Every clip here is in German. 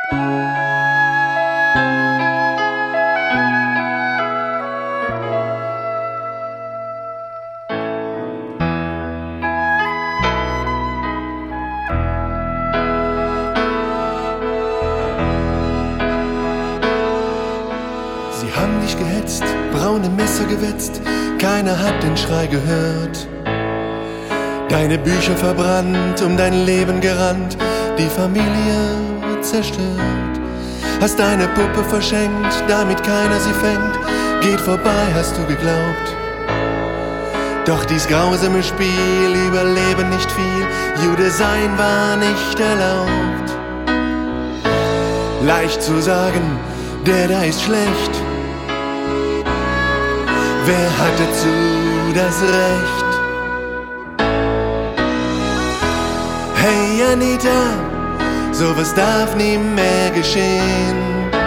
Sie haben dich gehetzt, braune Messer gewetzt, keiner hat den Schrei gehört. Deine Bücher verbrannt, um dein Leben gerannt, die Familie zerstört. Hast deine Puppe verschenkt, damit keiner sie fängt, geht vorbei, hast du geglaubt. Doch dies grausame Spiel überleben nicht viel, Jude sein war nicht erlaubt. Leicht zu sagen, der da ist schlecht. Wer hat dazu das Recht? Hey Anita, sowas darf nie mehr geschehen.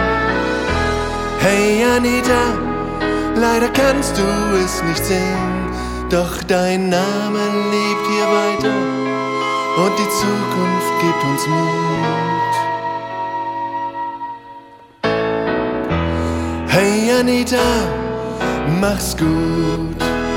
Hey Anita, leider kannst du es nicht sehen, doch dein Name lebt hier weiter und die Zukunft gibt uns Mut. Hey Anita, mach's gut.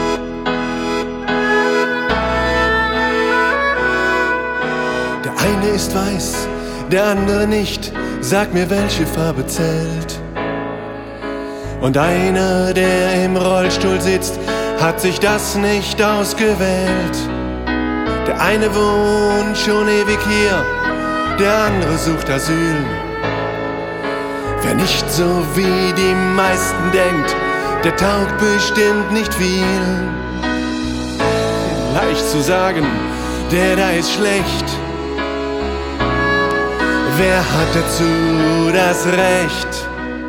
Der eine ist weiß, der andere nicht. Sag mir, welche Farbe zählt. Und einer, der im Rollstuhl sitzt, hat sich das nicht ausgewählt. Der eine wohnt schon ewig hier, der andere sucht Asyl. Wer nicht so wie die meisten denkt, der taugt bestimmt nicht viel. Leicht zu sagen, der da ist schlecht. Wer hat dazu das Recht?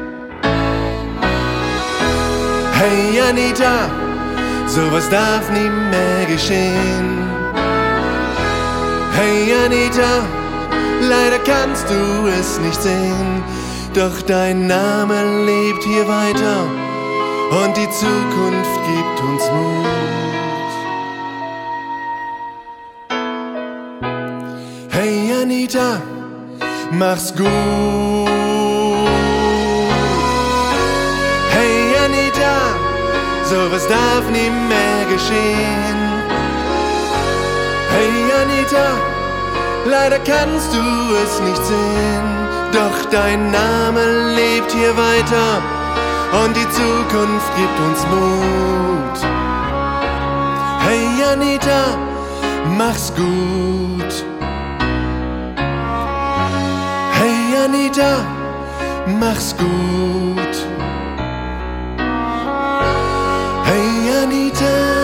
Hey Anita, sowas darf nie mehr geschehen. Hey Anita, leider kannst du es nicht sehen, doch dein Name lebt hier weiter und die Zukunft gibt uns Mut. Hey Anita, mach's gut. Hey Anita, sowas darf nie mehr geschehen. Hey Anita, leider kannst du es nicht sehen, doch dein Name lebt hier weiter und die Zukunft gibt uns Mut. Hey Anita, mach's gut. Hey Anita, mach's gut. Hey Anita.